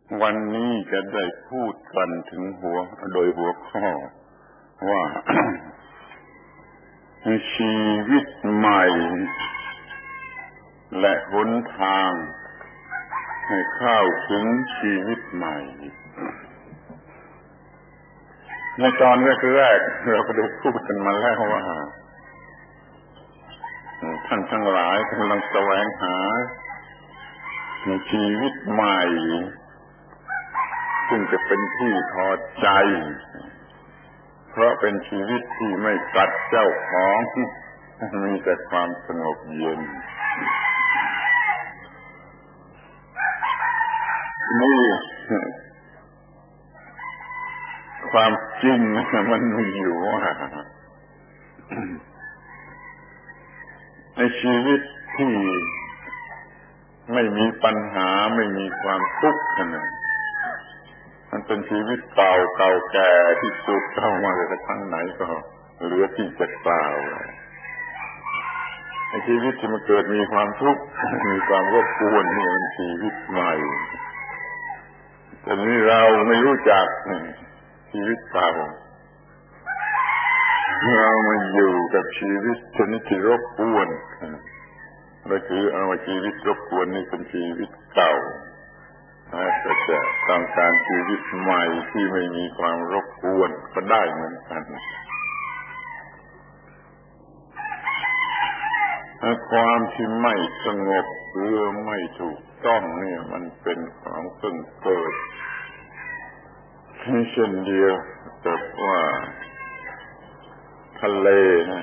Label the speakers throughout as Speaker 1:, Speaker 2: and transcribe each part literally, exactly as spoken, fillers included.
Speaker 1: วันนี้จะได้พูดกันถึงหัวโดยหัวข้อว่า ชีวิตใหม่และหนทางให้เข้าถึงชีวิตใหม่ในตอนแรกๆเราก็ได้พูดกันมาแล้วว่าท่านทั้งหลายกำลังแสวงหาชีวิตใหม่ซึ่งจะเป็นที่พอใจเพราะเป็นชีวิตที่ไม่กัดเจ้าของมีแต่ความสงบเย็นนี่ความจริงมันมีอยู่ว่าในชีวิตที่ไม่มีปัญหาไม่มีความทุกข์นะมันเป็นชีวิตเก่าเก่าแก่ที่สุดเข้ามาจากทางไหนก็เหลือที่จะกล่าวในชีวิตที่มันเกิดมีความทุกข์มีความรบกวนนี่มันชีวิตใหม่แต่นี่เราไม่รู้จักชีวิตเก่าเรามาอยู่กับชีวิตชนิดที่รบกวนเราถือเอาว่าชีวิตรบกวนนี่เป็นชีวิตเก่าแต่จะต้องการชีวิตใหม่ที่ไม่มีความรบกวนก็ได้เหมือนกันความที่ไม่สงบหรือไม่ถูกต้องเนี่ยมันเป็นของเพิ่งเกิดเช่นเดียวกับว่าทะเลนะ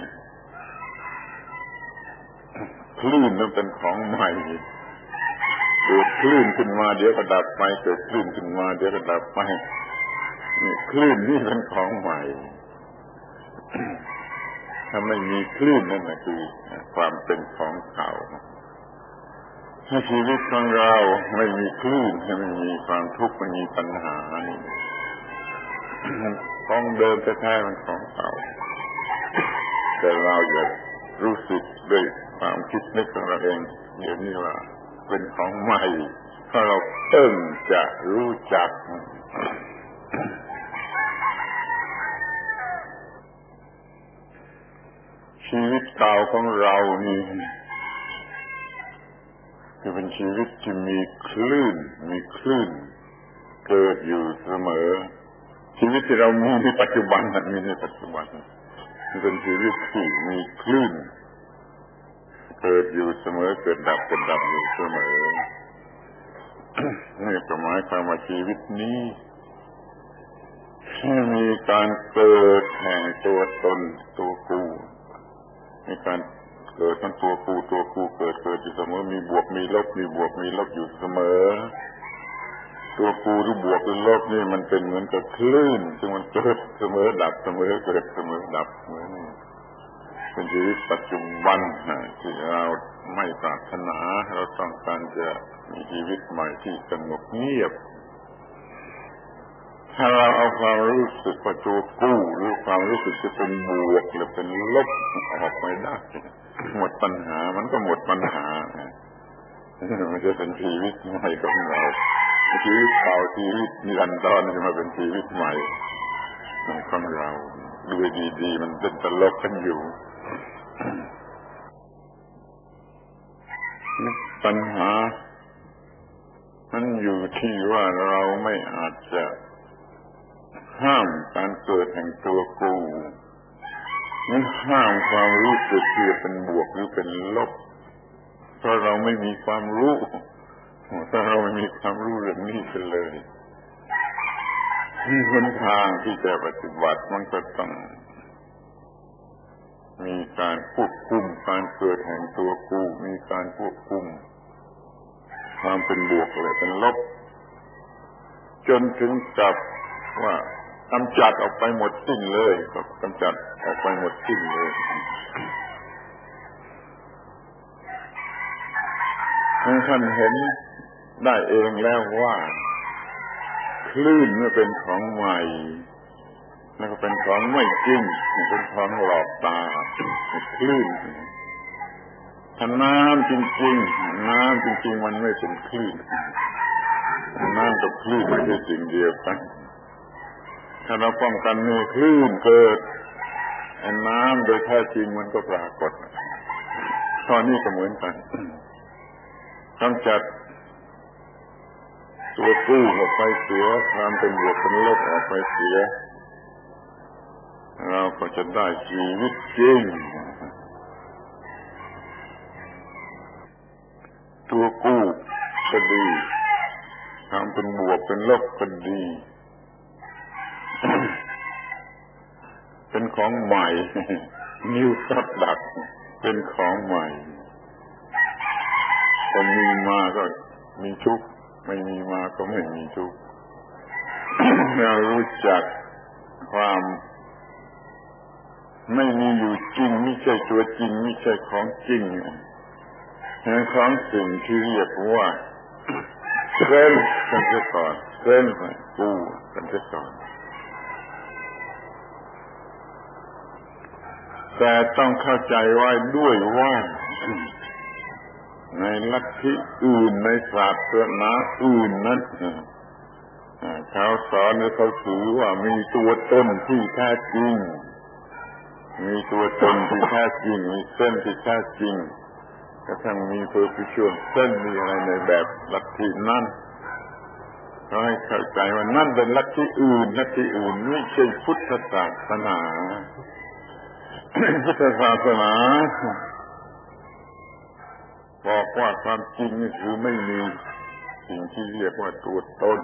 Speaker 1: คลื่นนั้นเป็นของใหม่เกิดคลื่นขึ้นมาเดี๋ยวก็ดับไปเกิดคลื่นขึ้นมาเดี๋ยวก็ดับไปนี่คลื่นนี่เป็นของใหม่ ถ้าไม่มีคลื่นนั่นแหละคือความเป็นของเก่าถ้าชีวิตของเราไม่มีคลื่นไม่มีความทุกข์ไม่มีปัญหานี่ของเดิมแท้ๆมันของเก่าแต่เราจะรู้สึกด้วยความคิดนึกของเราเองเดี๋ยวนี้ว่าเป็นของใหม่เพราะเราเพิ่งจะรู้จักชีวิตเก่าของเรานี่คือเป็นชีวิตที่มีคลื่นมีคลื่นเกิดอยู่เสมอชีวิตที่เรามีในปัจจุบันมีในปัจจุบันเป็นชีวิตที่มีคลื่นเกิดอยู่เสมอเกิดดับเกิดดับอยู่เสมอนี่หมายความว่าชีวิตนี้มีการเกิดแห่งตัวตนตัวกูมีการเกิดทั้งตัวกูตัวกูเกิดเกิดอยู่เสมอมีบวกมีลบมีบวกมีลบอยู่เสมอตัวกูหรือบวกหรือลบนี่มันเป็นเหมือนกับคลื่นซึ่งมันเกิดเสมอดับเสมอเกิดเสมอดับเหมือนเป็นชีวิตปัจจุบันที่เราไม่ปรารถนาเราต้องการจะมีชีวิตใหม่ที่สงบเงียบถ้าเราเอาความรู้สึกว่าตัวกู้หรือความรู้สึกจะเป็นบวกหรือเป็นลบออกไปได้หมดปัญหามันก็หมดปัญหามันจะเป็นชีวิตใหม่ของเราชีวิตเก่าชีวิตนิรันดรจะมาเป็นชีวิตใหม่ของเราดูดีๆมันเป็นตลกกันอยู่ปัญหามันอยู่ที่ว่าเราไม่อาจจะห้ามการเกิดแห่งตัวกูนั้นห้ามความรู้สึกที่เป็นบวกหรือเป็นลบเพราะเราไม่มีความรู้ถ้าเราไม่มีความรู้เรื่องนี้กันเลยมีหนทางที่จะปฏิบัติมันก็ต้องมีการควบคุมการเกิดแห่งตัวกูมีการควบคุมความเป็นบวกและเป็นลบจนถึงกับว่ากำจัดออกไปหมดสิ้นเลยก็กำจัดออกไปหมดสิ้นเลยท่านเห็นได้เองแล้วว่าคลื่นเมื่อเป็นของใหม่แล้วก็เป็นของไม่จริงเป็นของหลอกตาคลื่นถ้าน้ำจริงๆน้ำจริงๆมันไม่เป็นคลื่นน้ำกับคคลื่นไม่ใช่สิ่งเดียวกันถ้าเราป้องกันไม่คลื่นเกิดน้ำโดยแท้จริงมันก็ปรากฏข้อนี้ก็เหมือนกันกำจัดตัวกู้ออกไปเสียความเป็นบวกเป็นลบออกไปเสียเราก็จะได้ชีวิตจริงตัวกู้ก็ดีความเป็นบวกเป็นลบก็ดีเป็นของใหม่ New Product เป็นของใหม่ก็มีมาก็มีทุกข์ไม่มีมาก็ไม่มีทุกข์ เรารู้จักความไม่มีอยู่จริงไม่ใช่ตัวจริงไม่ใช่ของจริงของสิ่งที่เรียกว่าเซลล์กันเสียก่อนเซลล์กูกันเสียก่อนแต่ต้องเข้าใจไว้ด้วยว่าในลัทธิอื่นในศาสนาอื่นนั้นเขาสอนหรือเขาถือว่ามีตัวตนที่แท้จริงมีตัวตนที่แท้จริงมีเส้นที่แท้จริงกระทั่งมีเพอร์ฟิชวลเส้นมีอะไรในแบบลัทธินั้นเขาให้เข้าใจว่านั่นเป็นลัทธิอื่นลัทธิอื่นไม่ใช่พุทธศาสนาพุทธศาสนาบอกว่าความจริงนี่คือไม่มีสิ่งที่เรียกว่าตัวตน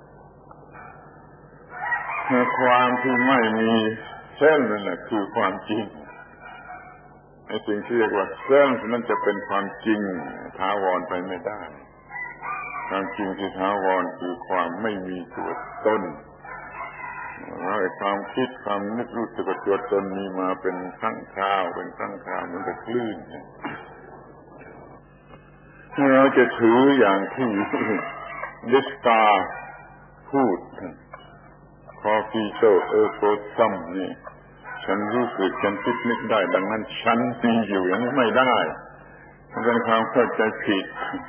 Speaker 1: ความที่ไม่มีเส้นนั่นแหละคือความจริงไอ้สิ่งที่เรียกว่าเส้นนั่นจะเป็นความจริงถาวรไปไม่ได้ความจริงที่ถาวรคือความไม่มีตัวตนแล้วไอ้ความคิดความนึกรู้สึกว่าตัวตนมีมาเป็นครั้งคราวเป็นครั้งคราวเหมือนกับคลื่นเราจะถืออย่างที่ดิสตาพูดคอฟีโซเออโกซัมนี่ฉันรู้สึกฉันคิดนึกได้ดังนั้นฉันมีอยู่อย่างนี้ไม่ได้มันเป็นความเข้าใจผิด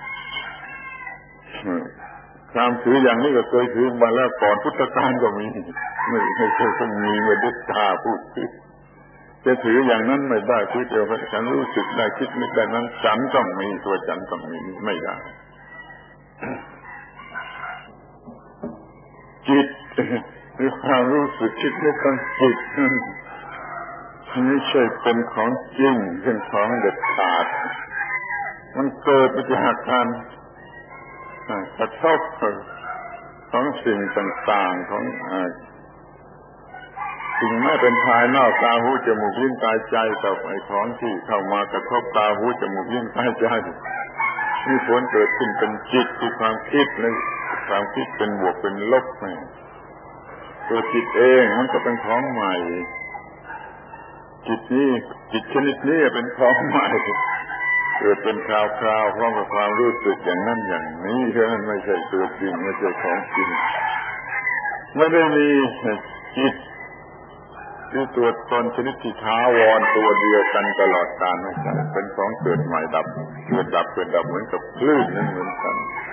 Speaker 1: ความถืออย่างนี้ก็เคยถือมาแล้วก่อนพุทธกาลก็มีไม่ไม่เคยต้องมีเมื่อดิสตาพูดจะถืออย่างนั้นไม่ได้พูดเดียวว่าฉันรู้สึกได้คิดนึกได้นั้นฉันต้องมีตัวฉันต้องมีไม่ได้จิตหรือความรู้สึกคิดนึกของจิตไม่ใช่เป็นของจริงเป็นของเด็ดขาดมันเกิดมาจากการกระทบของสิ่งต่างๆของสิ่งแม้เป็นภายนอกตาหูจมูกลิ้นกายใจกับไอ้ของที่เข้ามากระทบตาหูจมูกลิ้นกายใจมีผลเกิดขึ้นเป็นจิตคือความคิดและความคิดเป็นบวกเป็นลบตัวจิตเองมันก็เป็นของใหม่จิตนี้จิตชนิดนี้เป็นของใหม่เกิดเป็นคราวๆพร้อมกับความรู้สึกอย่างนั้นอย่างนี้เพราะนั้นไม่ใช่ตัวจริงไม่ใช่ของจริงไม่ได้มีจิตที่ตัวตนชนิดที่ถาวรตัวเดียวกันตลอดกาลไม่ใช่เป็นของเกิดใหม่ดับเกิดดับเกิดดับเหมือนกับคลื่นนั่นเหมือนกัน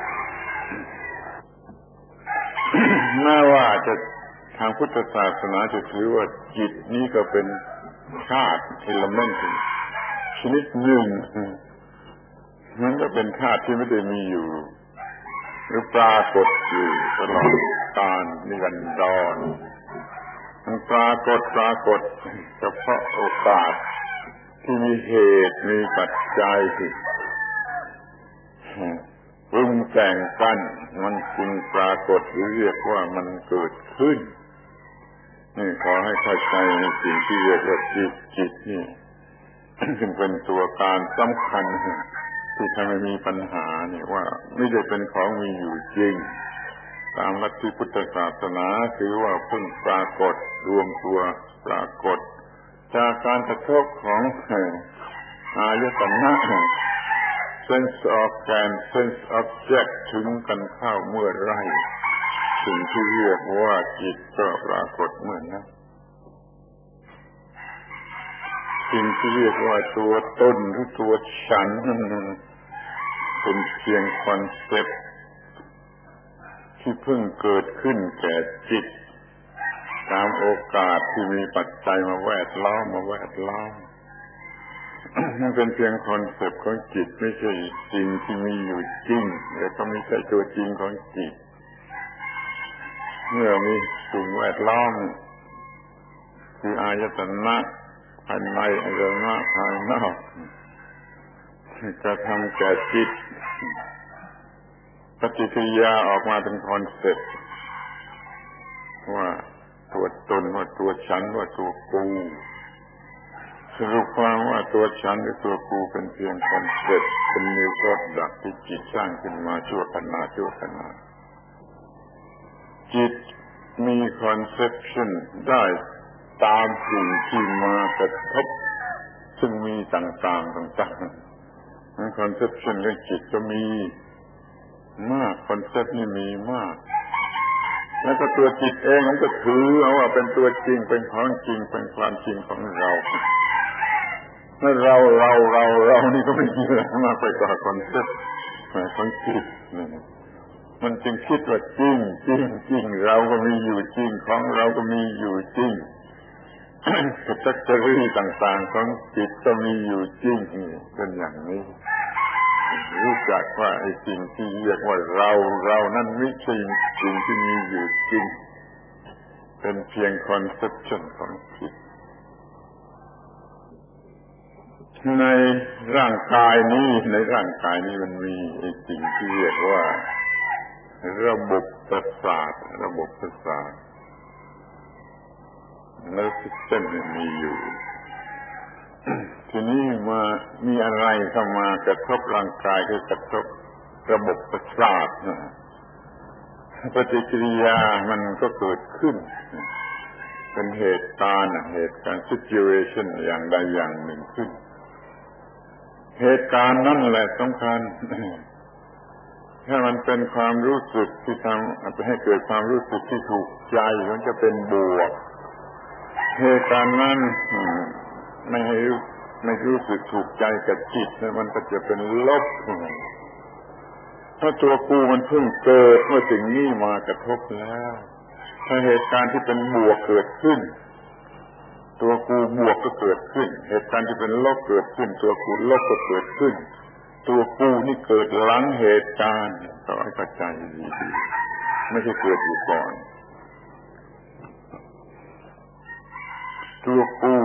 Speaker 1: แม้ว่าจะทางพุทธศาสนาจะถือว่าจิตนี้ก็เป็นธาตุเอลิเมนต์ชนิดหนึ่งมันก็เป็นธาตุที่ไม่ได้มีอยู่หรือปรากฏอยู่ตลอดกาลนิรันดรมันปรากฏปรากฏเฉพาะโอกาสที่มีเหตุมีปัจจัยที่ปรุงแต่งกันมันจึงปรากฏหรือเรียกว่ามันเกิดขึ้นนี่ขอให้เข้าใจในสิ่งที่เรียกว่าจิตจิตนี่จึงเป็นตัวการสำคัญที่ทำให้มีปัญหาเนี่ยว่าไม่ได้เป็นของมีอยู่จริงตามลัทธิพุทธศาสนาถือว่าเพิ่งปรากฏรวมตัวปรากฏจากการกระทบของอายตนะ sense organ sense object ถึงกันเข้าเมื่อไรสิ่งที่เรียกว่าจิตก็ปรากฏเมื่อนั้นสิ่งที่เรียกว่าตัวตนหรือตัวฉันนั้นเป็นเพียงคอนเซ็ปต์ที่เพิ่งเกิดขึ้นแก่จิตตามโอกาสที่มีปัจจัยมาแวดล้อมมาแวดล้อมมันเป็นเพียงคอนเซ็ปต์ของจิตไม่ใช่สิ่งที่มีอยู่จริงและก็ไม่ใช่ตัวจริงของจิตเมื่อมีสิ่งแวดล้อมคืออายตนะภายในอายตนะภายนอกจะทำแก่จิตปฏิกิริยาออกมาเป็นคอนเซ็ปต์ว่าตัวตนว่าตัวฉันว่าตัวกูสรุปความว่าตัวฉันหรือตัวกูเป็นเพียงคอนเซ็ปต์เป็นนิวโปรดักต์ที่จิตสร้างขึ้นมาชั่วขณะชั่วขณะจิตมีคอนเซปชันได้ตามสิ่งที่มากระทบซึ่งมีต่างๆต่างๆคอนเซปชันเรื่องจิตก็มีมากคอนเซปต์นี่มีมากแล้วก็ตัวจิตเองมันก็ถือเอาว่าเป็นตัวจริงเป็นของจริงเป็นความจริงของเราแล้วเราเราเราเรานี่ก็ไม่มีอะไรมากไปกว่าคอนเซ็ปต์ของจิตนี่มันจึงคิดว่าจริงจริงจริงเราก็มีอยู่จริงของเราก็มีอยู่จริงสัจจะรีต่างๆของจิตก็มีอยู่จริงเป็นอย่างนี้รู้จักว่าไอ้สิ่งที่เรียกว่าเราเรานั่นไม่ใช่สิ่งที่มีอยู่จริงเป็นเพียงคอนเซปชันของจิตในร่างกายนี้ในร่างกายนี้มันมีไอ้สิ่งที่เรียกว่าระบบประสาทระบบประสาทแล้วซิสเต็มมีอยู่ทีนี้มามีอะไรเข้ามากระทบร่างกายก็กระทบระบบประสาทปฏิกิริยามันก็เกิดขึ้นเป็นเหตุการณ์เหตุการณ์ situation อย่างใดอย่างหนึ่งขึ้นเหตุการณ์นั่นแหละสำคัญถ้ามันเป็นความรู้สึกที่ทำให้เกิดความรู้สึกที่ถูกใจมันจะเป็นบวกเหตุการณ์นั้นไม่ให้ไม่รู้สึกถูกใจกับจิตมันก็จะเป็นลบถ้าตัวกูมันเพิ่งเกิดเมื่อสิ่งนี้มากระทบแล้วถ้าเหตุการณ์ที่เป็นบวกเกิดขึ้นตัวกูบวกก็เกิดขึ้นเหตุการณ์ที่เป็นลบเกิดขึ้นตัวกูลบก็เกิดขึ้นตัวกูนี่เกิดหลังเหตุการณ์ต้องให้เข้าใจดีๆไม่ใช่เกิดอยู่ก่อนตัวกู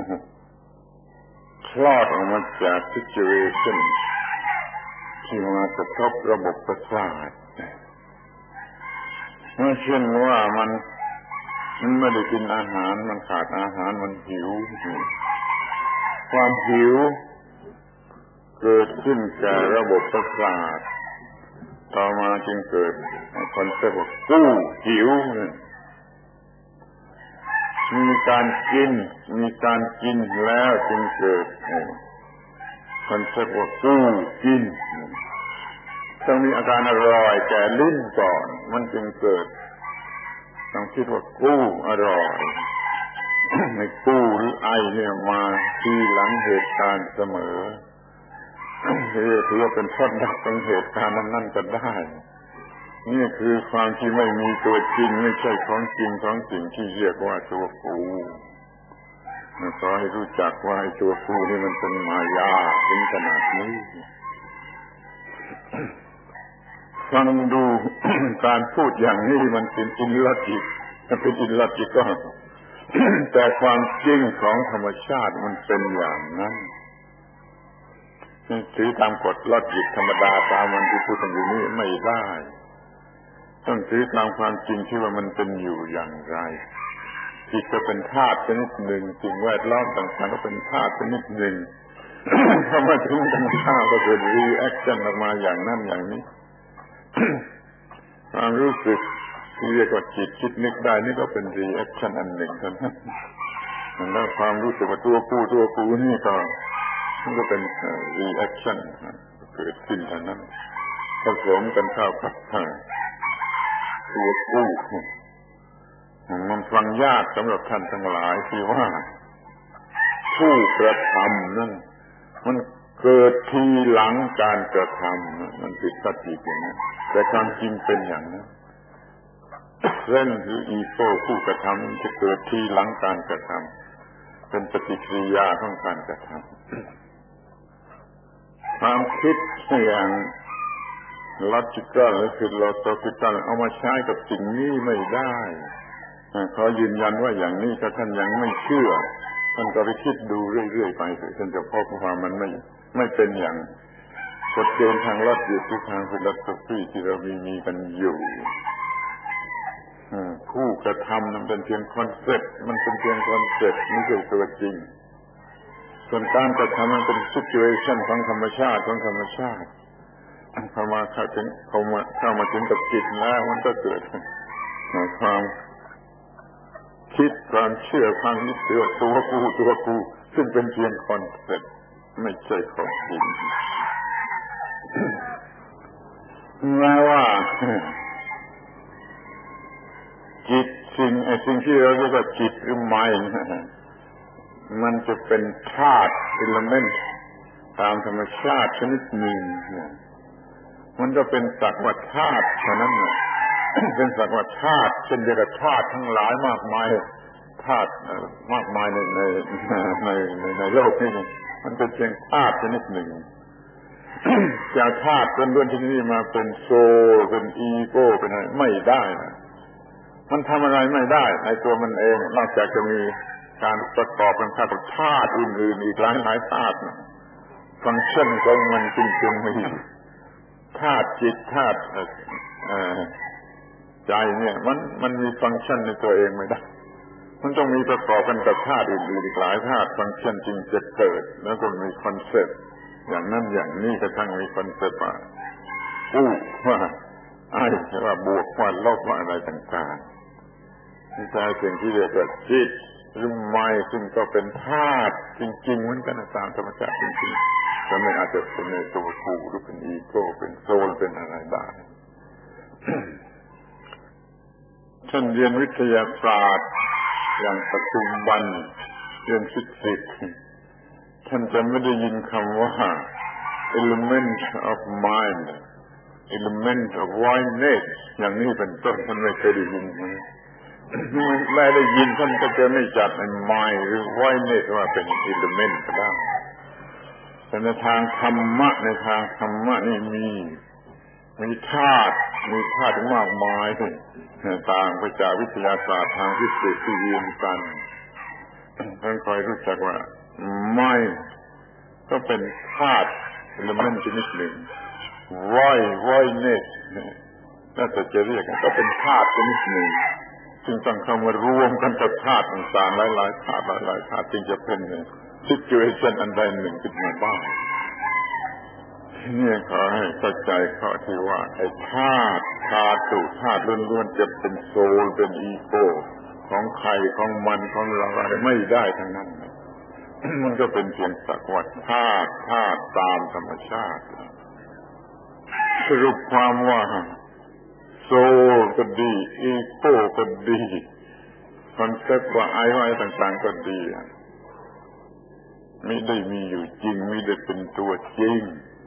Speaker 1: คลอดออกมาจาก situation ที่มากระทบระบบประสาทเมื่อเช่นว่ามันมันไม่ได้กินอาหารมันขาดอาหารมันหิวความหิวเกิดขึ้นแก่ระบบประสาทต่อมาจึงเกิดคอนเซ็ปต์ว่ากู้หิวมีการกินมีการกินแล้วจึงเกิดคอนเซ็ปต์ว่ากู้กินต้องมีอาการอร่อยแก่ลิ้นก่อนมันจึงเกิดต้องคิดว่ากู้อร่อยในกู้หรือไอเนี่ยมาทีหลังเหตุการณ์เสมอถือว่าเป็นผลลัพธ์ของเหตุการณ์นั้นๆก็ได้นี่คือความที่ไม่มีตัวจริงไม่ใช่ของจริงของสิ่งที่เรียกว่าตัวกูขอให้รู้จักว่าไอ้ตัวกูนี่มันเป็นมายาถึงขนาดนี้ฟังดู การพูดอย่างนี้มันเป็นอินลจิกมันเป็นอินลจิกก็ แต่ความจริงของธรรมชาติมันเป็นอย่างนั้นถือตามกฎลอจิกธรรมดาตามมันที่พูดกันอยู่นี้ไม่ได้ต้องถือตามความจริงที่ว่ามันเป็นอยู่อย่างไรจิตก็เป็นธาตุชนิดหนึ่งสิ่งแวดล้อมต่างๆก็เป็นธาตุชนิดหนึ่ง พอมาถึงกันข้าวก็เกิดรีแอคชั่นออกมาอย่างนั้นอย่างนี้ ความรู้สึกที่เรียกว่าจิตคิดนึกได้นี่ก็เป็นรีแอคชั่นอันหนึ่งเท่านั้นแล้วความรู้สึกว่าตัวกูตัวกูนี่ก็มันก็เป็นรีแอคชั่นเกิดขึ้นเท่านั้นผสมกันเข้ากับตัวกูมันฟังยากสำหรับท่านทั้งหลายที่ว่าผู้กระทำนั่นมันเกิดทีหลังการกระทำมันผิดปฏิกิริยาแต่ความจริงเป็นอย่างนั้นเซนหรืออีโก้ผู้กระทำจะเกิดที่หลังการกระทำเป็นปฏิกิริยาของการกระทำความคิดอย่าง logical หรือ philosophical เอามาใช้กับสิ่งนี้ไม่ได้ขอยืนยันว่าอย่างนี้ถ้าท่านยังไม่เชื่อท่านก็ไปคิดดูเรื่อยๆไปท่านจะพบว่ามันไม่ไม่เป็นอย่างกฎเกณฑ์ทางลอจิกหรือทางฟิโลโซฟีที่เรามีมีกันอยู่ผู้กระทำนั้นเป็นเพียงคอนเซ็ปต์มันเป็นเพียงคอนเซ็ปต์ไม่ใช่ตัวจริงส่วนการกระทำมันเป็นซิทูเอชั่นของธรรมชาติของธรรมชาติพอมาเข้าถึงเข้ามาเข้ามาถึงกับจิตแล้วมันก็เกิดความคิดความเชื่อความยึดถือตัวกูตัวกูซึ่งเป็นเพียงคอนเซ็ปต์ไม่ใช่ของจริงแม้ว่าจิตสิ่งไอ้สิ่งที่เราเรียกว่าจิตหรือไมน์มันจะเป็นธาตุอิเลเมนต์ตามธรรมชาติชนิดหนึ่งมันก็เป็นสักว่าธาตุเท่านั้นน่ะเป็นสักว่าธาตุเช่นเดียวกับธาตุทั้งหลายมากมายธาตุมากมายในในในในในโลกนี้มันเป็นเพียงธาตุชนิดหนึ่งจากธาตุล้วนๆที่นี่มาเป็นโซลเป็นอีโก้เป็นอะไรไม่ได้นะมันทำอะไรไม่ได้ในตัวมันเองนอกจากจะมีการประกอบกันเข้ากับธาตุอื่นๆอีกหลายหลายธาตุฟังก์ชันของมันจริงๆมีธาตุจิตธาตุใจเนี่ยมันมันมีฟังก์ชันในตัวเองไม่ได้มันต้องมีประกอบกันกับธาตุอื่นๆอีกหลายธาตุฟังก์ชันจึงจะเกิดแล้วก็มีคอนเซ็ปต์อย่างนั้นอย่างนี้กระทั่งมีคอนเซ็ปต์ว่าอู้ว่าไอ้ว่าบวกว่าลบว่าอะไรต่างๆนี่ใช่สิ่งที่เรียกว่าจิตหรือไมน์ซึ่งก็เป็นธาตุจริงๆเหมือนกันตามธรรมชาติจริงๆแต่ไม่อาจจะเป็นในตัวกูหรือเป็นอีโก้เป็นโซลเป็นอะไรได้ท่านเรียนวิทยาศาสตร์อย่างปัจจุบันเรียนฟิสิกส์ท่านจะไม่ได้ยินคำว่า element of mind element of oneness อย่างนี้เป็นต้นท่านไม่เคยได้ยินไม่ได้ยินท่านก็จะไม่จัดใน mind หรือ oneness ว่าเป็น element ก็ได้แต่ในทางธรรมะในทางธรรมะนี่มีมีธาตุมีธาตุมากมายต่างไปจากวิทยาศาสตร์ทางฟิสิกส์ที่เรียนกันท่านคอยรู้จักว่าไม่ก็เป็นธาตุอิเลเมนต์ชนิดหนึ่งไวไวเนสน่าจะจะเรียกก็เป็นธาตุชนิดหนึ่งซึ่งต้องเข้ามารวมกันกับธาตุต่างๆหลายๆธาตุหลายๆธาตุจึงจะเป็นซิทูเอชั่นอันใดหนึ่งขึ้นมาบ้างนี่ขอให้เข้าใจข้อที่ว่าไอ้ธาตุธาตุธาตุล้วนๆจะเป็นโซลเป็นอีโก้ของใครของมันของเราอะไรไม่ได้ทั้งนั้นมันก็เป็นเพียงสักว่าธาตุธาตุตามธรรมชาติสรุปความว่าโซลก็ดีอีโก้ก็ดีคอนเซ็ปต์ว่าไอ้ว่าต่างๆก็ดีไม่ได้มีอยู่จริงไม่ได้เป็นตัวจริง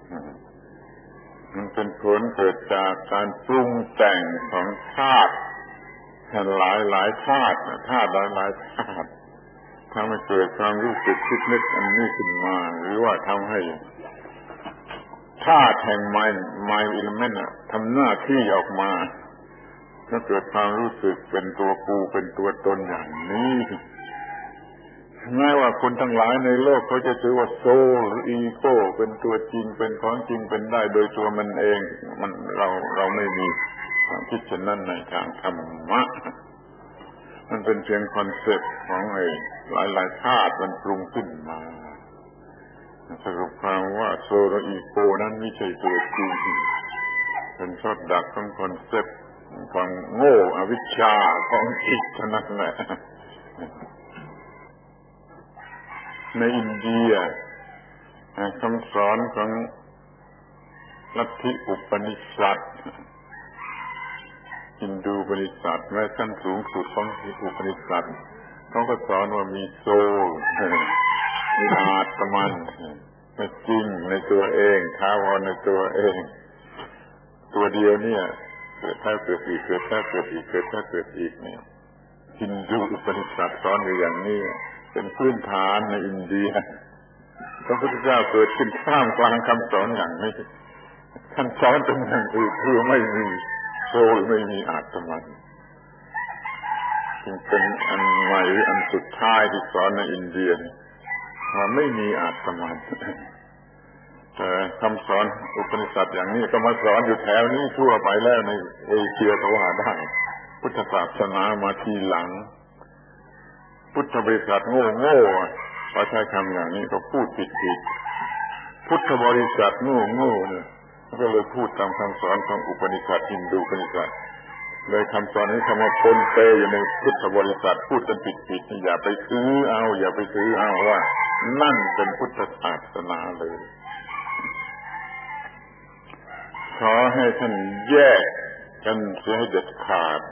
Speaker 1: มันเป็นผลเกิดจากการปรุงแต่งของธาตุหลายหลายธาตุธาตุหลายหลายธาตุทำให้เกิดความรู้สึกคิดนึกอันนี้ขึ้นมาหรือว่าทำให้ธาตุแห่งไมน์ไมน์อิเลเมนต์ทำหน้าที่ออกมาแล้วเกิดความรู้สึกเป็นตัวกูเป็นตัวตนอย่างนี้แม้ว่าคนทั้งหลายในโลกเขาจะถือว่าโซลหรืออีโก้เป็นตัวจริงเป็นของจริงเป็นได้โดยตัวมันเองมันเราเราไม่มีความคิดเช่นนั้นในทางธรรมะมันเป็นเพียงคอนเซ็ปต์ของไอ้หลายๆธาตุมันปรุงขึ้นมาสรุปความว่าโซลและอีโก้นั้นไม่ใช่ตัวจริงเป็นชดดักของคอนเซ็ปต์ของโง่อวิชชาของจิตเท่านั้นแหละในอินเดียคำสอนของลัทธิอุปนิษัทฮินดูอุปนิษัทแม้ขั้นสูงสุดของอุปนิษัทเขาก็สอนว่ามีโซลมีอาตมันเป็นจริงในตัวเองท้าวรในตัวเองตัวเดียวเนี่ยเกิดแล้วเกิดอีกเกิดแล้วเกิดอีกเกิดแล้วเกิดอีกเนี่ยฮินดูอุปนิสัชสอนอยู่อย่างนี้เป็นพื้นฐานในอินเดียพระพุทธเจ้าเกิดขึ้นท่ามกลางคำสอนอย่างนี้ท่านสอนเป็นอย่างอื่นคือไม่มีโซลไม่มีอาตมันจึงเป็นอันใหม่อันสุดท้ายที่สอนในอินเดียว่าไม่มีอาตมันแต่คำสอนอุปนิสัชอย่างนี้ก็มาสอนอยู่แถวนี้ทั่วไปแล้วในเอเชียก็ว่าได้พุทธศาสนามาทีหลังพุทธบริษัทโง่โง่พอใช้คำอย่างนี้ก็พูดผิดผิดพุทธบริษัทโง่โง่เนี่ยก็เลยพูดตามคำสอนของอุปนิสัชฮินดูอุปนิสัชเลยคำสอนนี้คำว่าปนเปอยู่ในพุทธบริษัทพูดกันผิดผิดอย่าไปซื้อเอาอย่าไปซื้อเอาว่านั่นเป็นพุทธศาสนาเลยขอให้ท่านแยกกันเสียให้เด็ดขาด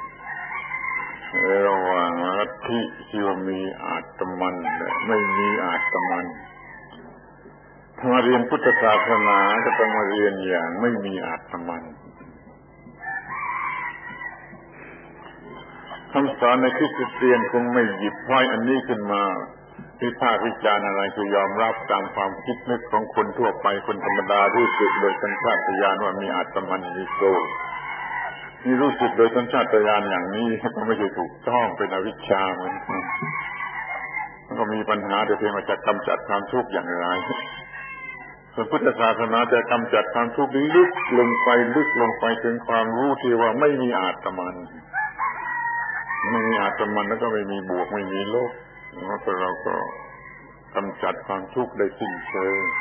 Speaker 1: ระหว่างลัทธิที่ว่ามีอาตมันและไม่มีอาตมันถ้ามาเรียนพุทธศาสนาก็ต้องมาเรียนอย่างไม่มีอาตมันคำสอนในคริสเตียนคงไม่หยิบไว้อันนี้ขึ้นมาวิพากษ์วิจารณ์อะไรคือยอมรับตามความคิดนึกของคนทั่วไปคนธรรมดารู้สึกโดยสัญชาตญาณว่ามีอาตมันมีโซลนี่รู้สึกโดยสัญชาตญาณอย่างนี้ก็ไม่ใช่ถูกต้องเป็นอวิชชาเหมือนกันมันก็มีปัญหาแต่เพียงว่าจะกำจัดความทุกข์อย่างไรส่วนพุทธศาสนาจะกำจัดความทุกข์ลึกลงไปลึกลงไปถึงความรู้ที่ว่าไม่มีอาตมันไม่มีอาตมันแล้วก็ไม่มีบวกไม่มีลบแล้วก็เราก็กำจัดความทุกข์ได้สิ้นเชิง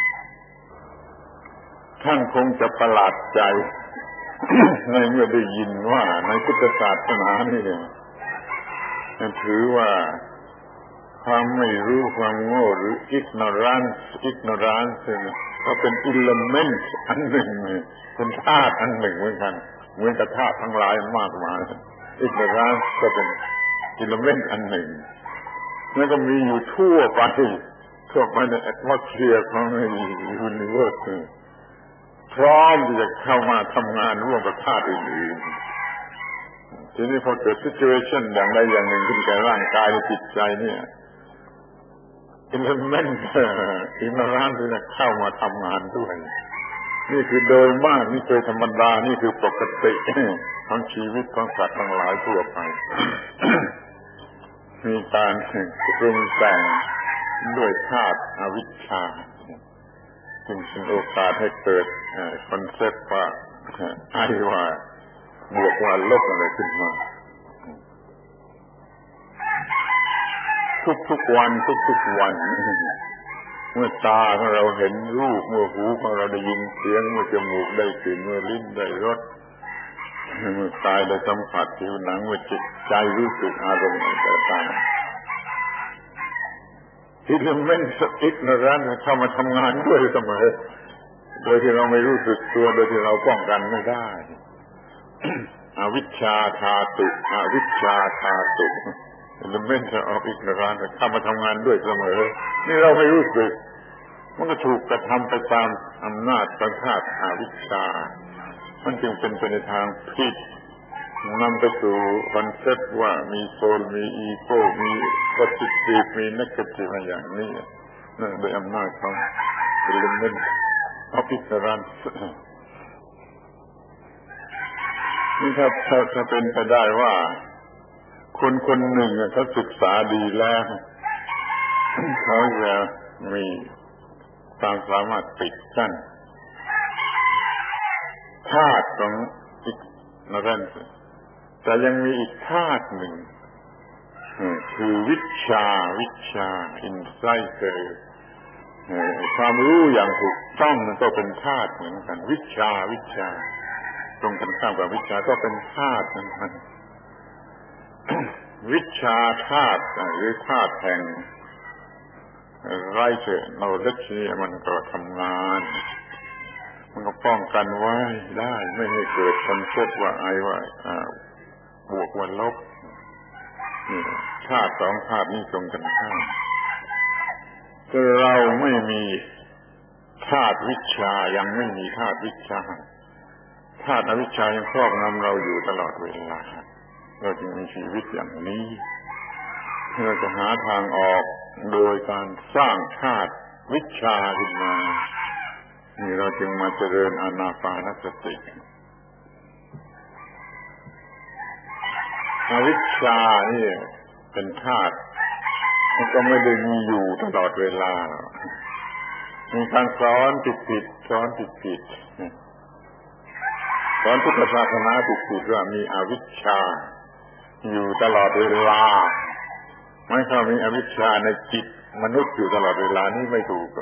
Speaker 1: ท่านคงจะประหลาดใจ ในเมื่อได้ยินว่าในพุทธศาสนานี่ถือว่าความไม่รู้ความโง่หรือ ignorance ignorance ก็เป็น element อันหนึ่งเป็นธาตุอันหนึ่งเหมือนกันเหมือนกับธาตุทั้งหลายมากมาย ignorance ก็เป็น element อันหนึ่งแล้วก็มีอยู่ทั่วไปทั่วไปใน atmosphere ของ universe พร้อมที่จะเข้ามาทำงานร่วมกับธาตุอื่นๆทีนี้พอเกิด situation อย่างใดอย่างหนึ่งขึ้นแก่ร่างกายและจิตใจเนี่ย element ignorance ที่จะเข้ามาทำงานด้วยนี่คือโดยมากนี่คือธรรมดานี่คือปกติของชีวิตของสัตว์ทั้งหลายทั่วไป มีการปรุงแต่งด้วยธาตุอวิชชาจึงเป็นโอกาสให้เกิดคอนเซ็ปต์ว่าไอ้ว่าบวกว่าลบอะไรขึ้นมาทุกๆวันทุกๆวันเมื่อตาของเราเห็นรูปเมื่อหูของเราได้ยินเสียงเมื่อจมูกได้กลิ่นเมื่อลิ้นได้รสเมื่อกายได้สัมผัสผิวหนังเมื่อจิตใจรู้สึกอารมณ์ต่างๆที่เรื่องเม่นสติกนะร้านเข้ามาทำงานด้วยเสมอโดยที่เราไม่รู้สึกตัวโดยที่เราป้องกันไม่ได้ อวิชชาธาตุอวิชชาธาตุ element of ignorance เข้ามาทำงานด้วยเสมอนี่เราไม่รู้สึกมันก็ถูกกระทำไปตามอำนาจของธาตุอวิชชามันจึงเป็นไปในทางผิดนำไปสู่คอนเซ็ปต์ว่ามีโซลมีอีโก้มีโพซิทีฟมีเนกาทีฟอะไรอย่างนี้นั่นโดยอำนาจของ element of ignorance นี่ถ้าถ้าเป็นไปได้ว่าคนคนหนึ่งเขาศึกษาดีแล้วเขาจะมีความสามารถปิดกั้นธาตุของ ignorance แต่ยังมีอีกธาตุหนึ่งคือวิชาวิชา insight ความรู้อย่างถูกต้องมันก็เป็นธาตุเหมือนกันวิชาวิชาตรงกันข้ามกับวิชาก็เป็นธาตุเหมือนกันวิชาธาตุหรือธาตุแห่งไรเชโนเลชนี่มันก็ทำงานมันก็ป้องกันไว้ได้ไม่ให้เกิดคอนเซ็ปต์ว่าไอ้ว่าบวกว่าลบนี่ธาตุสองธาตุนี้ตรงกันข้ามแต่เราไม่มีธาตุวิชายังไม่มีธาตุวิชาธธาตุอวิชชายังครอบงำเราอยู่ตลอดเวลาเราจึงมีชีวิตอย่างนี้เราจะหาทางออกโดยการสร้างธาตุวิชชาขึ้นมานี่เราจึงมาเจริญอานาปานสติอวิชชานี่เป็นธาตุมันก็ไม่ได้มีอยู่ตลอดเวลามีการสอนผิดๆสอนผิดๆสอนพุทธศาสนาผิดๆว่ามีอวิชชาอยู่ตลอดเวลาไม่ใช่มีอวิชชาในจิตมนุษย์อยู่ตลอดเวลานี่ไม่ถูก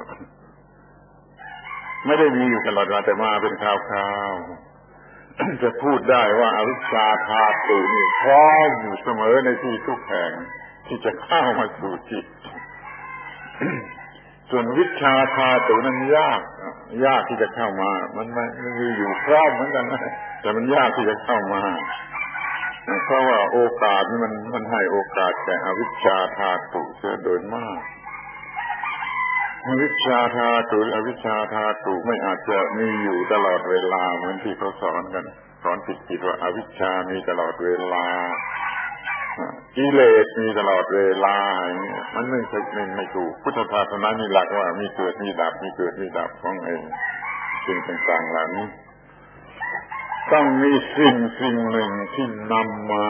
Speaker 1: ไม่ได้มีอยู่ตลอดเวลาแต่มาเป็นคราวๆจะพูดได้ว่าอวิชชาธาตุนี่พร้อมอยู่เสมอในที่ทุกแห่งที่จะเข้ามาสู่จิตส่วนวิชชาธาตุนั้นยากยากที่จะเข้ามามันมันมีอยู่พร้อมเหมือนกันนะแต่มันยากที่จะเข้ามาเพราะว่าโอกาสมันมันให้โอกาสแก่อวิชชาธาตุเสียโดยมากอวิชชาธาตุอวิชชาธาตุไม่อาจจะมีอยู่ตลอดเวลาเหมือนที่เขาสอนกันสอนผิดๆว่าอวิชชามีตลอดเวลากิเลสมีตลอดเวลาอย่างเงี้ยมันไม่ใช่ไม่ไม่ถูกพุทธศาสนามีหลักว่ามีเกิดมีดับมีเกิดมีดับของเองสิ่งต่างๆเหล่านี้ต้องมีสิ่งสิ่งหนึ่งที่นำมา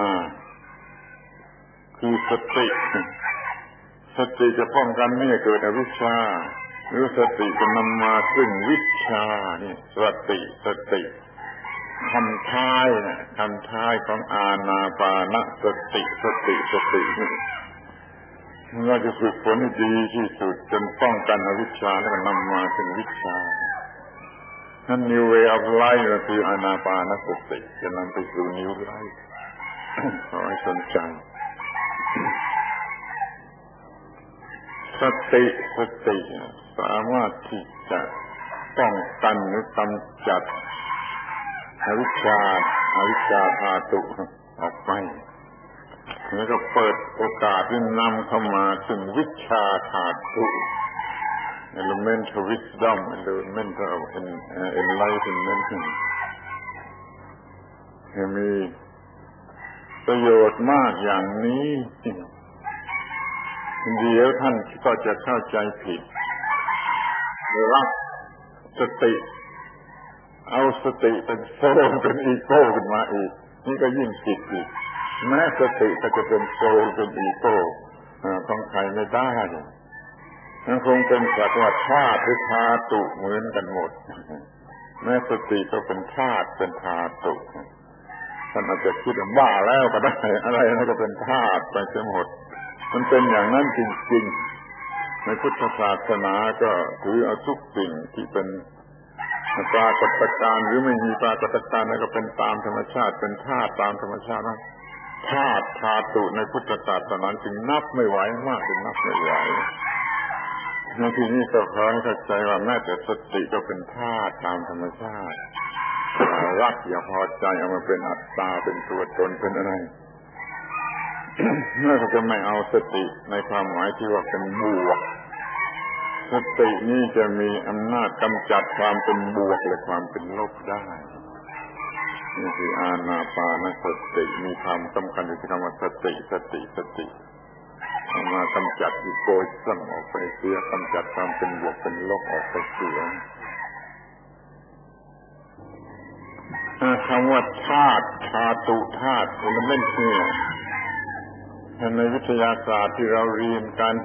Speaker 1: คือสติสติจะป้องกันไม่ให้เกิดอวิชชาหรือสติจะนำมาซึ่งวิชชานี่สติสติคำท้ายนะคำท้ายของอานาปานสติสติสตินี่เราจะฝึกฝนให้ดีที่สุดจนป้องกันอวิชชาแล้วก็นำมาซึ่งวิชานั่น new way of life ก็คืออานาปานสติจะนำไปสู่ new life ขอให้สนใจสติสติสามารถที่จะป้องกันหรือกำจัดอวิชชาอวิชชาธาตุออกไปแล้วก็เปิดโอกาสที่นำเข้ามาถึงวิชาธาตุ element of wisdom element of enlightenment มีประโยชน์มากอย่างนี้เดี๋ยวท่านก็จะเข้าใจผิดรักสติเอาสติเป็นโซลเป็นอีโก้ขึ้นมาอีกนี่ก็ยิ่งผิดอีกแม้สติก็จะเป็นโซลเป็นอีโก้ของใครไม่ได้มันคงเป็นสักว่าธาตุหรือธาตุเหมือนกันหมดแม้สติก็เป็นธาตุเป็นธาตุท่านอาจจะคิดว่าบ้าแล้วก็ได้อะไรนั่นก็เป็นธาตุไปเสียหมดมันเป็นอย่างนั้นจริงๆในพุทธศาสนาก็ถือเอาทุกสิ่งที่เป็นปรากฏการณ์หรือไม่มีปรากฏการณ์นั่นก็เป็นตามธรรมชาติเป็นธาตุตามธรรมชาตินะธาตุธาตุในพุทธศาสนาจึงนับไม่ไหวมากจึงนับไม่ไหวในที่นี้ก็ขอให้เข้าใจว่าแม้แต่สติก็เป็นธาตุตามธรรมชาติรักอย่าพอใจเอามาเป็นอัตตาเป็นตัวตนเป็นอะไรเมื่อเขาจะไม่เอาสติในความหมายที่ว่าเป็นบวกสตินี้จะมีอำนาจกำจัดความเป็นบวกและความเป็นลบได้นี่คืออานาปานสติมีความสำคัญอยู่ที่คำว่าสติสติสติเอามากำจัดอีโกอิซึมออกไปเสียกำจัดความเป็นบวกเป็นลบออกไปเสียคำว่าธาตุธาตุธาตุมันไม่ใช่ในวิทยาศาสตร์ที่เราเรียนกัน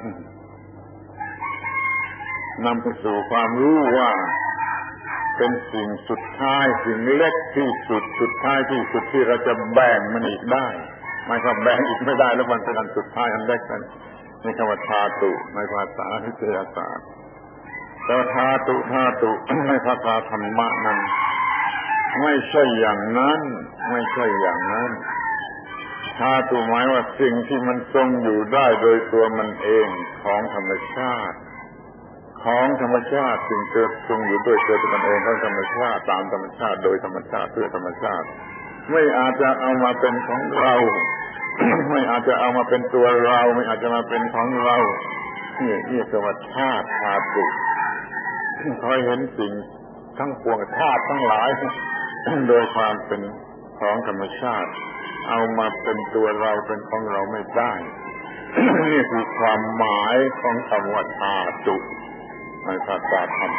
Speaker 1: นำไปสู่ความรู้ว่าเป็นสิ่งสุดท้ายสิ่งเล็กที่สุดสุดท้ายที่สุดที่เราจะแบ่งมันอีกได้ไม่ครับแบ่งอีกไม่ได้แล้วมันเป็นอันสุดท้ายอันเล็กนั้นนี่คำว่าธาตุในภาษาวิทยาศาสตร์แต่ธาตุธาตุในภาษาธรรมะนั้นไม่ใช่อย่างนั้นไม่ใช่อย่างนั้นธาตุหมายว่าสิ่งที่มันทรงอยู่ได้โดยตัวมันเองของธรรมชาติของธรรมชาติสิ่งเกิดทรงอยู่ด้วยตัวมันเองของธรรมชาติตามธรรมชาติโดยธรรมชาติเพื่อธรรมชาติไม่อาจจะเอามาเป็นของเรา ไม่อาจจะเอามาเป็นตัวเราไม่อาจจะมาเป็นของเรานี่นี่คือว่าธาตุธาตุคอยเห็นสิ่งทั้งปวงธาตุทั้งหลายโดยความเป็นของธรรมชาติเอามาเป็นตัวเราเป็นของเราไม่ได้ นี่คือความหมายของคำว่าธาตุในภาษาธรรม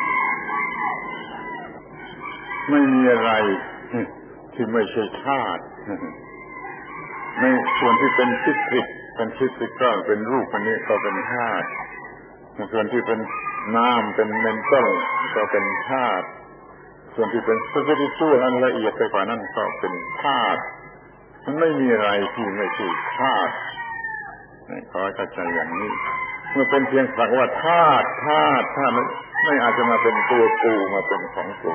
Speaker 1: ไม่มีอะไรที่ไม่ใช่ธาตุในส่วนที่เป็นฟิสิกส์เป็นฟิสิกส์เป็นรูปอันนี้ก็เป็นธาตุส่วนที่เป็นน้ำเป็นเมนเทลก็เป็นธาตุส่วนที่เป็นสปิริตวลอันละเอียดไปกว่านั้นก็เป็นธาตุมันไม่มีอะไรที่ไม่ใช่ธาตุขอให้เข้าใจอย่างนี้เมื่อเป็นเพียงสักว่าธาตุธาตุธาตุไม่อาจจะมาเป็นตัวกูมาเป็นของกู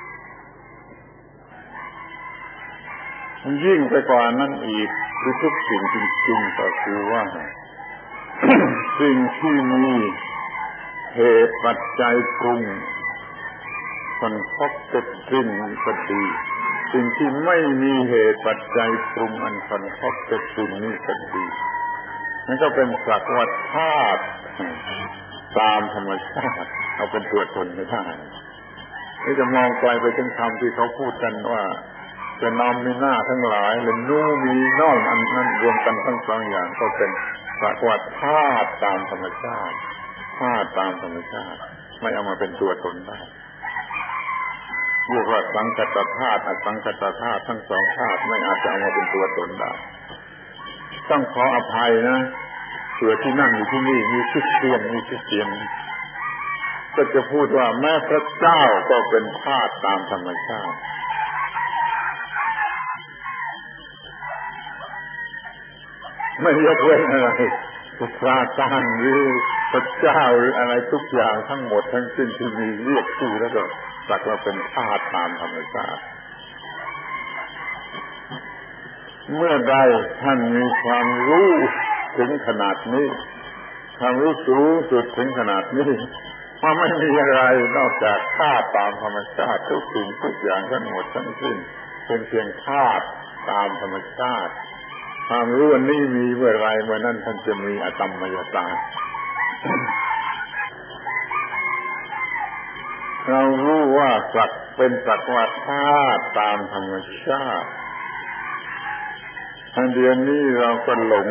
Speaker 1: มันยิ่งไปกว่านั้นอีกคือทุกสิ่งจริงๆก็คือว่า สิ่งที่มีเหตุปัจจัยปรุงคนพบเสร็จสิ้นก็ดีสิ่งที่ไม่มีเหตุปัจจัยปรุงอันคนพบเสร็จสิ้นนี้ก็ดีนั่นก็เป็นสักว่าธาตุตามธรรมชาติเอาเป็นตัวตนไม่ได้นี่จะมองไกลไปถึงคำที่เขาพูดกันว่าเป็นนอมมีหน้าทั้งหลายเป็นนู่มีน้องอันนั้นรวมกันทั้งสองอย่างก็เป็นสักว่าธาตุตามธรรมชาติธาตุตามธรรมชาติไม่เอามาเป็นตัวตนได้เรียกว่าสังกัตธาตุอสังกัตธาตุทั้งสองธาตุไม่อาจจะเอามาเป็นตัวตนได้ต้องขออภัยนะเผื่อที่นั่งอยู่ที่นี่มีคริสเตียนมีคริสเตียนก็จะพูดว่าแม้พระเจ้าก็เป็นธาตุตามธรรมชาติไม่ยกเว้นอะไรซาตานหรือพระเจ้าหรืออะไรทุกอย่างทั้งหมดทั้งสิ้นที่มีเรียกชื่อแล้วก็สักว่าเป็นธาตุตามธรรมชาติเมื่อใดท่านมีความรู้ถึงขนาดนี้ความรู้สูงสุดถึงขนาดนี้ว่าไม่มีอะไรนอกจากธาตุตามธรรมชาติทุกสิ่งทุกอย่างทั้งหมดทั้งสิ้นเป็นเพียงธาตุตามธรรมชาติความรู้อันนี้มีเมื่อไรเมื่อนั้นท่านจะมีอตมมยตาเรารู้ว่าสักเป็นสักว่าธาตุตามธรรมชาติอันเดียวนี้เราก็หลง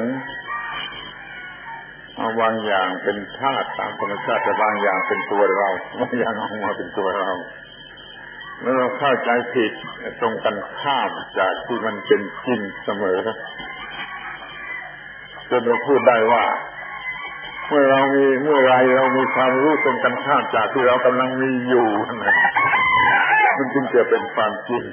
Speaker 1: เอาบางอย่างเป็นธาตุตามธรรมชาติแต่บางอย่างเป็นตัวเราบางอย่างเอามาเป็นตัวเราแล้วเราเข้าใจผิดตรงกันข้ามจากที่มันเป็นจริงเสมอจนเราพูดได้ว่าเมื่อเรามีเมื่อไรเรามีความรู้ตรงกันข้ามจากที่เรากำลังมีอยู่นะมันจึงจะเป็นความจริง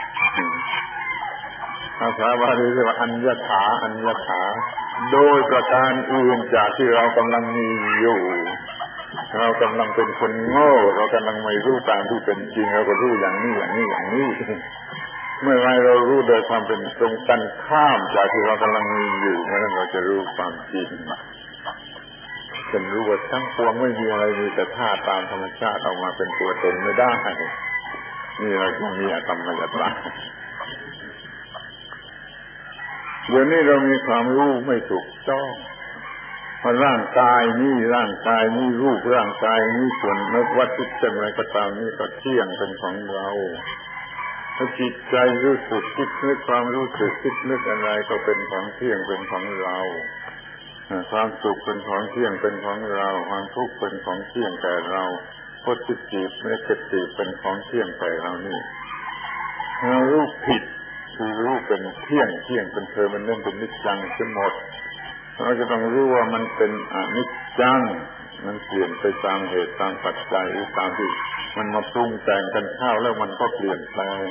Speaker 1: ภาษาบาลีเรียกว่าอัญญถาอัญญถาโดยประการอื่นจากที่เรากำลังมีอยู่เรากำลังเป็นคนโง่เรากำลังไม่รู้ตามที่เป็นจริงเราก็รู้อย่างนี้อย่างนี้อย่างนี้เมื่อไรเรารู้โดยความเป็นตรงกันข้ามจากที่เรากำลังมีอยู่เมื่อนั้นเราจะรู้ความจริงจะรู้ว่าทั้งปวงไม่มีอะไรมีแต่ธาตุตามธรรมชาติเอามาเป็นตัวตนไม่ได้นี่เราจะมีอตมมยตาเดี๋ยวนี้เรามีความรู้ไม่ถูกต้องว่าร่างกายนี้ร่างกายนี้รูปร่างกายนี้ส่วนนึกวัตถุเป็นอะไรก็ตามนี่ก็เที่ยงเป็นของเราถ้าจิตใจรู้สึกคิดนึกความรู้สึกคิดนึกอะไรก็เป็นของเที่ยงเป็นของเราความสุขเป็นของเที่ยงเป็นของเราความทุกข์เป็นของเที่ยงแต่เราโพธิจิตเนกจิตเป็นของเที่ยงแต่เรานี่เรารู้ผิดคือรู้เป็นเที่ยงเที่ยงเป็นเธอมันเนื่องเป็นนิจจังทั้งหมดเราจะต้องรู้ว่ามันเป็นอนิจจังมันเปลี่ยนไปตามเหตุตามปัจจัยหรือตามที่มันมาปรุงแต่งกันเข้าแล้วมันก็เปลี่ยนแปลง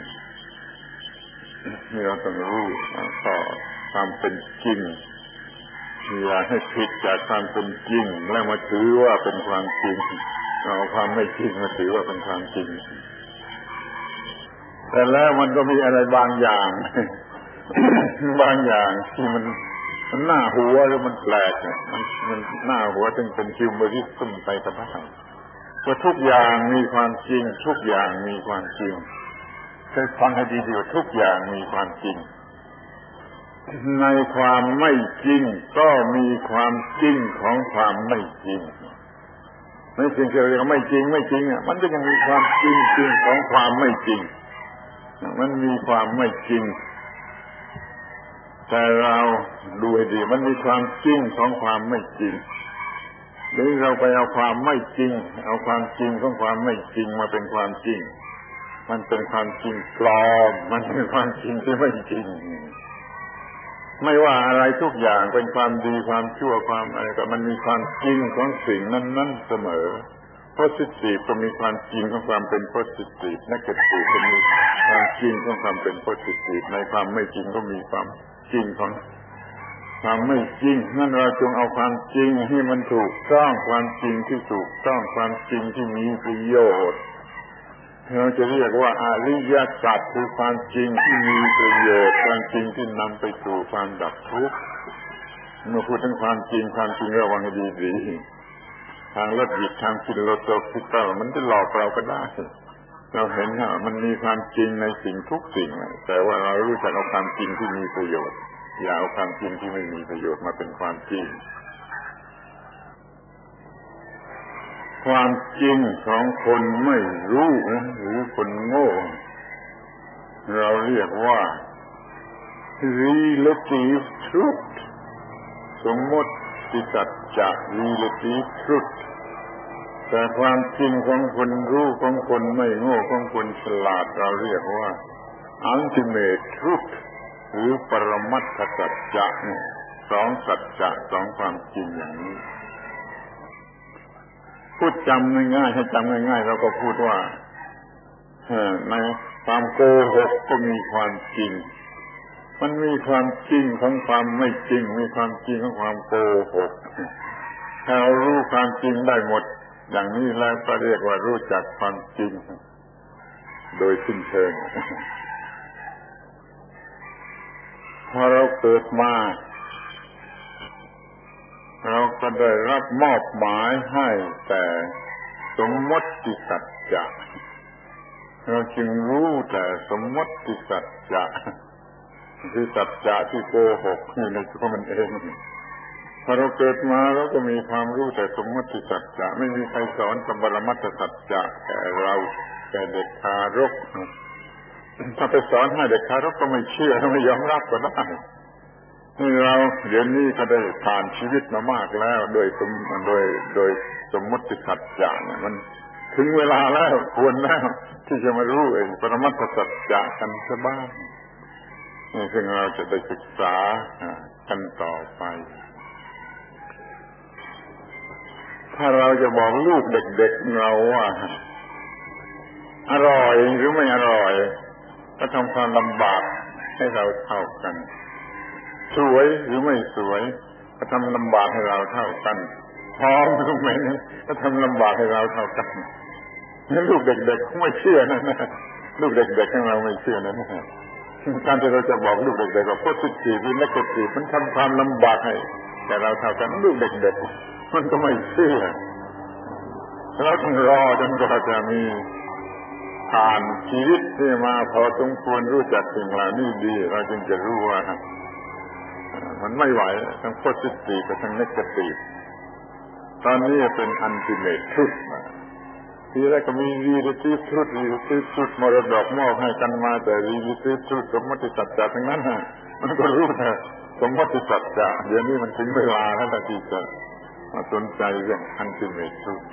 Speaker 1: นี่เราต้องรู้ต่อความเป็นจริงอย่าให้ผิดจากความเป็นจริงแล้วมาถือว่าเป็นความจริงเอาความไม่จริงมาถือว่าเป็นความจริงแต่แล้วมันก็มีอะไรบางอย่างบางอย่างที่มันมันหน้าหัวหรือมันแปลกมันมันหน้าหัวจึงเป็นคิวเมอริสขึ้นไปกระทั่งว่าทุกอย่างมีความจริงทุกอย่างมีความจริงเคยฟังให้ดีๆว่าทุกอย่างมีความจริงในความไม่จริงก็มีความจริงของความไม่จริงในสิ่งที่เราเรียกว่าไม่จริงไม่จริงอ่ะมันก็ยังมีความจริงจริงของความไม่จริงมันมีความไม่จริงแต่เราดูให้ดีมันมีความจริงของความไม่จริงหรือเราไปเอาความไม่จริงเอาความจริงของความไม่จริงมาเป็นความจริงมันเป็นความจริงปลอมมันเป็นความจริงที่ไม่จริงไม่ว่าอะไรทุกอย่างเป็นความดีความชั่วความอะไรก็มันมีความจริงของสิ่งนั้นๆเสมอ positive ก็มีความจริงของความเป็น positive negative ก็มีความจริงของความเป็น positive ในความไม่จริงก็มีความจริงของความไม่จริงนั่นเราจงเอาความจริงให้มันถูกต้องความจริงที่ถูกต้องความจริงที่มีประโยชน์เราจะเรียกว่าอริยสัจคือความจริงที่มีประโยชน์ความจริงที่นำไปสู่ความดับทุกข์เมื่อพูดถึงความจริงความจริงระวังให้ดีๆทางลอจิกทางฟิโลโซฟิคมันจะหลอกเราก็ได้เราเห็นว่ามันมีความจริงในสิ่งทุกสิ่งแต่ว่าเรารู้จักเอาความจริงที่มีประโยชน์อย่าเอาความจริงที่ไม่มีประโยชน์มาเป็นความจริงความจริงของคนไม่รู้หรือคนโง่เราเรียกว่า relative truth สมมติสัจจะ relative truth แต่ความจริงของคนรู้ของคนไม่โง่ของคนฉลาดเราเรียกว่า ultimate truth หรือปรมัตถสัจจะสองสัจจะสองความจริงอย่างนี้พูดจำง่ายๆให้จำง่ายๆเราก็พูดว่าในความโกหกก็มีความจริงมันมีความจริงของความไม่จริงมีความจริงของความโกหกถ้าเรารู้ความจริงได้หมดอย่างนี้แล้วก็เรียกว่ารู้จักความจริงโดยสิ้นเชิงพอเราเกิดมาเราก็ได้รับมอบหมายให้แต่สมมติสัจจะเราจึงรู้แต่สมมติสัจจะคือสัจจะที่โกหกอยู่ในตัวมันเองพอเราเกิดมาเราก็มีความรู้แต่สมมติสัจจะไม่มีใครสอนปรมัตถสัจจะแก่เราแก่เด็กทารกถ้าไปสอนให้เด็กทารกก็ไม่เชื่อไม่ยอมรับก็ได้นี่เราเดี๋ยวนี้ก็ได้ผ่านชีวิตมามากแล้วโดยสมโดยโดยสมมติสัจจะเนี่ยมันถึงเวลาแล้วควรแล้วที่จะมารู้เองปรมัตถสัจจะกันซะบ้างนี่ซึ่งเราจะได้ศึกษากันต่อไปถ้าเราจะบอกลูกเด็กๆเราว่าอร่อยหรือไม่อร่อยก็ทำความลำบากให้เราเท่ากันสวยหรือไม่สวยก็ทำลำบากให้เราเท่ากันหอมหรือเหม็นก็ทำลำบากให้เราเท่ากันนี่ลูกเด็กๆไม่เชื่อนะลูกเด็กๆของเราไม่เชื่อนะการที่เราจะบอกลูกเด็กๆว่า positive หรือ negative มันทำความลำบากให้แต่เราเท่ากันลูกเด็กๆมันก็ไม่เชื่อเราต้องรอจนกว่าจะมีผ่านชีวิตที่มาพอสมควรรู้จักสิ่งเหล่านี้ดีเราจึงจะรู้ว่ามันไม่ไหวทั้ง positive กับทั้ง negative ตอนนี้เป็น ultimate truth ทีแรกก็มี relative truth relative truth มรดกมอบให้กันมาแต่ relative truth สมมติสัจจะทั้งนั้นมันก็รู้แต่สมมติสัจจะเดี๋ยวนี้มันถึงเวลาแล้วที่จะมาสนใจเรื่อง ultimate truth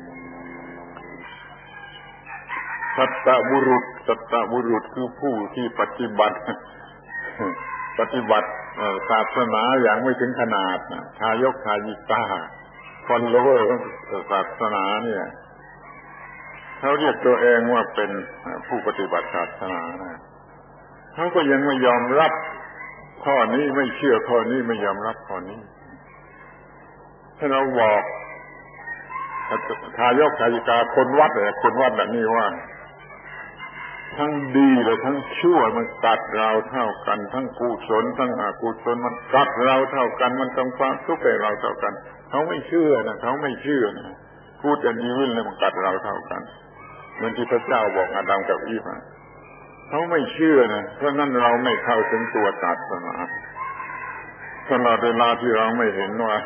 Speaker 1: สัตตบุรุษสัตตบุรุษคือผู้ที่ปฏิบัติปฏิบัติศาสนาอย่างไม่ถึงขนาดทายกทายิกา follower ของศาสนาเนี่ยเขาเรียกตัวเองว่าเป็นผู้ปฏิบัติศาสนานะเขาก็ยังไม่ยอมรับข้อนี้ไม่เชื่อข้อนี้ไม่ยอมรับข้อนี้ถ้าเราบอกทายกทายิกาคนวัดเนี่ยคนวัดแบบนี้ว่าทั้งดีและทั้งชั่วมันกัดเราเท่ากันทั้งกุศลทั้งอกุศลมันกัดเราเท่ากันมันทำความทุกข์ให้เราเท่ากันเขาไม่เชื่อนะเขาไม่เชื่อนะพูดกันดีวิลเลยมันกัดเราเท่ากันเหมือนที่พระเจ้าบอกอาดัมกับอีฟเขาไม่เชื่อนะเพราะนั้นเราไม่เข้าถึงตัวศาสนาตลอดเวลาที่เราไม่เห็นว่า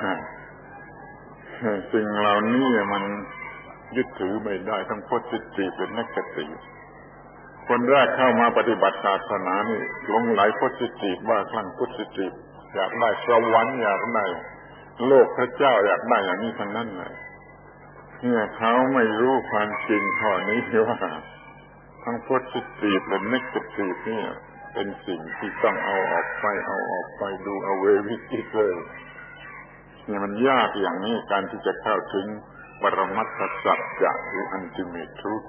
Speaker 1: สิ่งเหล่านี้มันยึดถือไม่ได้ทั้ง positive และ negative คนแรกเข้ามาปฏิบัติศาสนานี่หลงไหลโพสิทีฟบ้าคลั่งโพสิทีฟอยากได้สวรรค์อยากได้โลกพระเจ้าอยากได้อย่างนี้ทั้งนั้นเลยเนี่ยเขาไม่รู้ความจริงข้อนี้ว่าทั้งโพสิทีฟและเนกาทีฟนี่เป็นสิ่งที่ต้องเอาออกไปเอาออกไปดูเอาเววิจิตเลยเนี่ยมันยากอย่างนี้การที่จะเข้าถึงปรมัตถสัจจะหรือ ultimate truth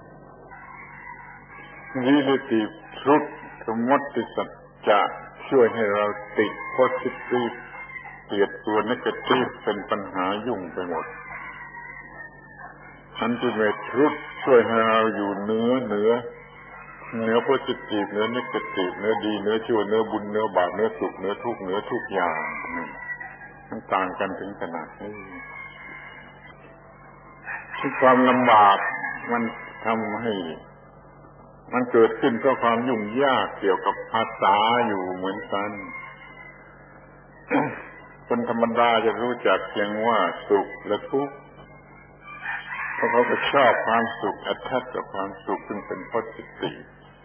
Speaker 1: relative truth สมมติสัจจะช่วยให้เราติด positive เกลียดตัว negative เป็นปัญหายุ่งไปหมด ultimate truth ช่วยให้เราอยู่เหนือเหนือเหนือ positive เหนือ negative เหนือดีเหนือชั่วเหนือบุญเหนือบาปเหนือสุขเหนือทุกข์เหนือทุกอย่างมันต่างกันถึงขนาดนี้ที่ความลำบากมันทำให้มันเกิดขึ้นเพราะความยุ่งยากเกี่ยวกับภาษาอยู่เหมือนกันคนธรรมดาจะรู้จักเพียงว่าสุขและทุกข์เพราะเขาก็ชอบความสุข attach กับความสุขซึ่งเป็น positive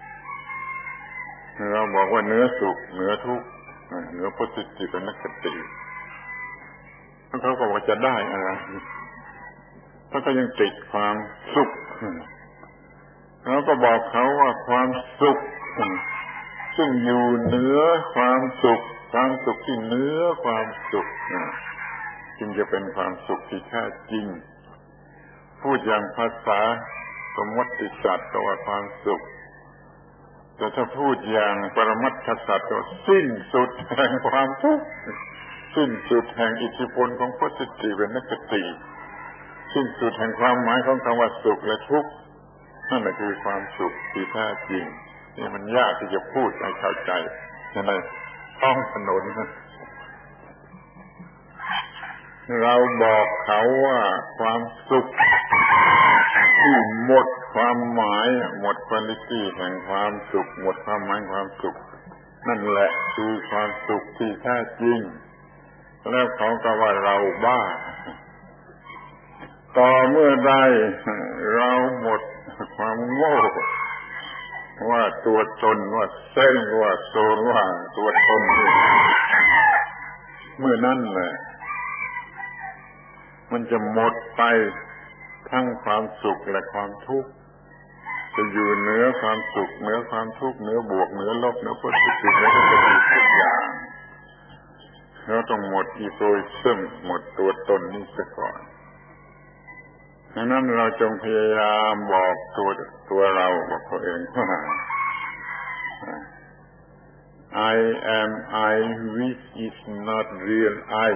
Speaker 1: เราบอกว่าเนื้อสุขเนื้อทุกข์เนื้อ positive เป็น negative เขาก็บอกจะได้อะไรเขาก็ยังติดความสุขเราก็บอกเขาว่าความสุขซึ่งอยู่เหนือความสุขความสุขที่เหนือความสุขจึงจะเป็นความสุขที่แท้จริงพูดอย่างภาษาสมมติศัพท์ก็ว่าความสุขแต่ถ้าพูดอย่างปรมัตถศัพท์ก็สิ้นสุดแห่งความทุกข์สิ้นสุดแห่งอิทธิพลของ positive และ negative สิ้นสุดแห่งความหมายของคำว่าสุขและทุกข์นั่นแหละคือความสุขที่แท้จริงนี่มันยากที่จะพูดให้เข้าใจในท้องถนนเราบอกเขาว่าความสุขที่หมดความหมายหมดคุณลิตี้แห่งความสุขหมดความหมายความสุขนั่นแหละคือความสุขที่แท้จริงแล้วเขาก็ว่าเราบ้าต่อเมื่อใดเราหมดความโง่ว่าตัวตนว่าเส้นว่าโซนว่าตัวตนเมื่อนั้นแหละมันจะหมดไปทั้งความสุขและความทุกข์จะอยู่เหนือความสุขเหนือความทุกข์เหนือบวกเหนือลบเหนือโพสิทีฟแล้วก็จะมีทุกอย่างเราต้องหมดอีโกอิซึมหมดตัวตนนี้ซะก่อนดังนั้นเราจงพยายามบอกตัวตัวเราบอกตัวเองว่า I am I which is not real I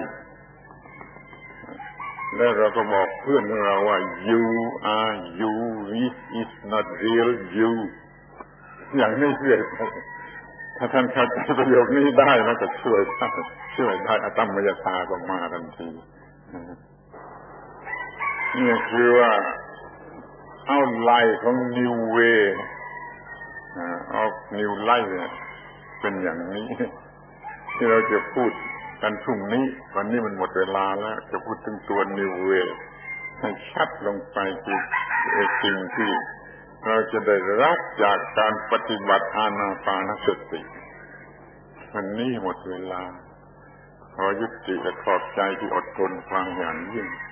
Speaker 1: แล้วเราก็บอกเพื่อนเราว่า you are you which is not real you อย่างนี้เพื่อนถ้าท่านเข้าใจประโยคนี้ได้มันจะช่วยได้ช่วยได้อตมยตาก็มาทันทีนี่คือว่าเอาไลของ New Way of New Life เป็นอย่างนี้ที่เราจะพูดกันพรุ่งนี้วันนี้มันหมดเวลาแล้วจะพูดถึงตัว New Way ให้ชัดลงไปที่สิ่งที่เราจะได้รับจากการปฏิบัติอานาปานสติวันนี้หมดเวลาขอยุติและขอบใจที่อดทนฟังอย่างยิ่ง